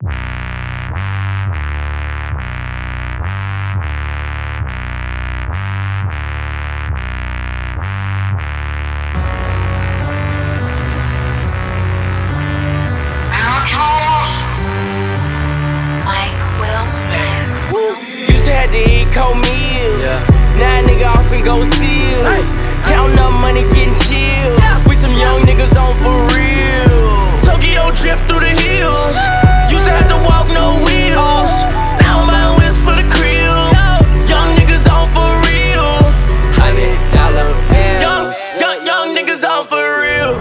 Used to have to eat cold meals. Now a nigga off and go seals. Counting up money, getting chills. We some young niggas on for real. Tokyo drift through the hills. Used to have to walk no wheels. Now I'm buying wheels for the crib. Young niggas on for real. $100 bills. Young niggas on for real.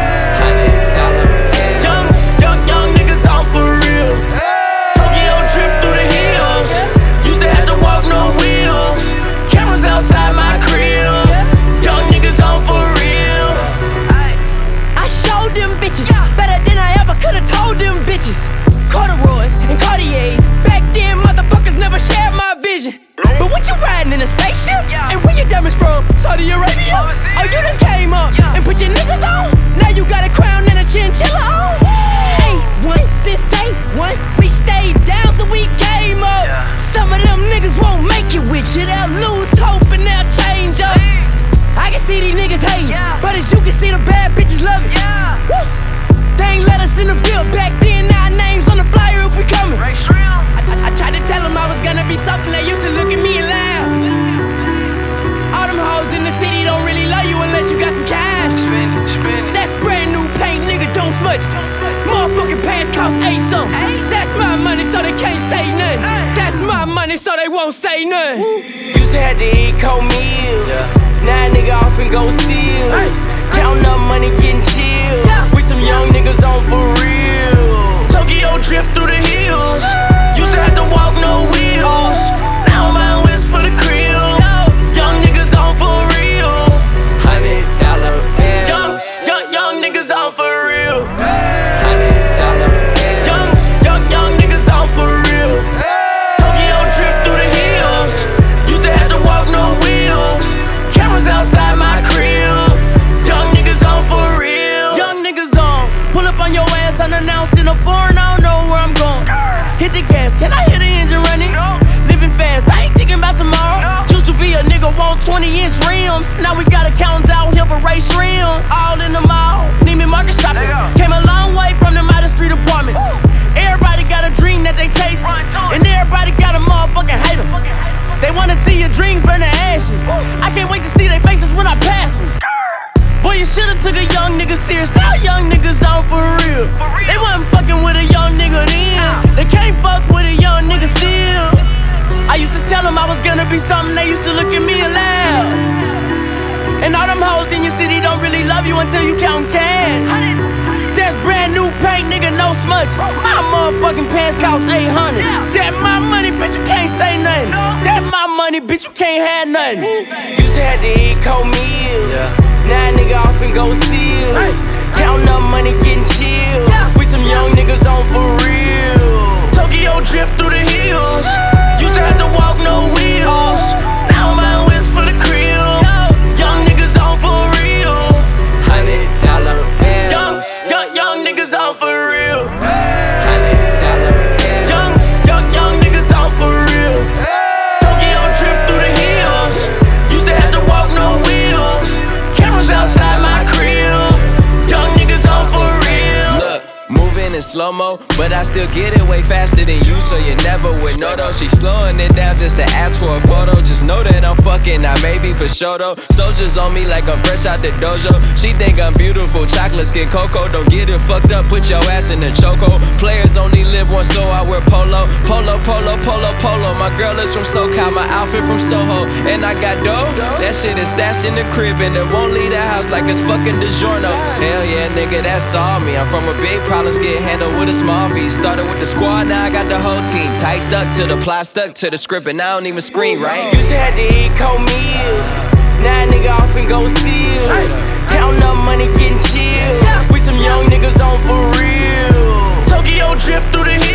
Young niggas on for real. Tokyo drift through the hills. Used to have to walk no wheels. Cameras outside my crib. Young niggas on for real. I showed them bitches better than I ever could've told them bitches. Corduroys and Cartiers. Back then, motherfuckers never shared my vision. But what you riding in a spaceship? And where your diamonds from? Saudi Arabia? Oh, you done came up and put your niggas on. Now you got a crown and a chinchilla on. A1 since day one, we stayed down so we came up. Some of them niggas won't make it with you. They'll lose hope and they'll change up. I can see these niggas hate, but as you can see, the bad bitches love it. Woo. They ain't let us in the field back then. Now our names on the flyer if we coming. I tried to tell them I was gonna be something. They used to look at me and laugh. All them hoes in the city don't really love you unless you got some cash. That's brand new paint, nigga, don't smudge. Motherfucking pants cost $8 That's my money, so they can't say nothing. That's my money, so they won't say nothing. Used to have to eat cold meals. Now a nigga off and go seals. Counting up money, getting chills. We some young niggas on for real. Tokyo drift through the hills. Used to have to walk no wheels. Now I'm buying wheels for the crib. Young niggas on for real. $100 bills. Young niggas on for real. $100 bills. Young niggas on for real. Tokyo drift through the hills. Used to have to walk no wheels. Cameras outside my crib. Young niggas on for real. Young niggas on. Pull up on your ass unannounced in a foreign. I don't know where I'm going. Hit the gas, can I hear the engine running? Living fast, I ain't thinking about tomorrow. Used to be a nigga want 20-inch rims. Now we got accountants out here for race rim. All in the mall, Neiman Marcus shopping. Came a long way from them out of street apartments. Everybody got a dream that they chase, and everybody got a motherfucking hater. They wanna see your dreams burn to ashes. I can't wait to see their faces when I pass them. Boy, you should've took a young nigga serious. Now young niggas on for real. They wasn't fucking with a young nigga then. They can't fuck with a young nigga still. I used to tell them I was gonna be something. They used to look at me and laugh. And all them hoes in your city don't really love you until you count cash. That's brand new paint, nigga, no smudge. My motherfucking pants cost $800. That my money, bitch, you can't say nothing. That my money, bitch, you can't have nothing. Used to have to eat cold meals. Now a nigga off and go seals. Counting up money, getting chills. We some young niggas on for real. Tokyo drift through the hills. Used to have to walk no wheels. Now I'm buying wheels for the crib. Young niggas on for real. $100 bills. Young niggas on for real. $100 bills. Young niggas on for real. Tokyo drift through the hills. Used to have to walk no wheels. Cameras outside my crib. Young niggas on for real. Look, moving in slow-mo, but I still get it way faster than you, so you never would know though. She's slowing it down just to ask for a photo. Just know that I'm fucking, I may be for sure though. Soldiers on me like I'm fresh out the dojo. She think I'm beautiful, chocolate skin cocoa. Don't get it fucked up, put your ass in the choco. Players only live once, so I wear polo. Polo. My girl is from SoCal, my outfit from Soho. And I got dough, that shit is stashed in the crib, and it won't leave the house like it's fucking DiGiorno. Hell yeah, nigga, that's all me. I'm from a big problems get handled with a small V. Started with the squad, now I got the whole team. Tight stuck to the plot, stuck to the script, and I don't even scream, right? Used to have to eat cold meals. Now a nigga off and go seals. Counting up money, getting chills. We some young niggas on for real. Tokyo drift through the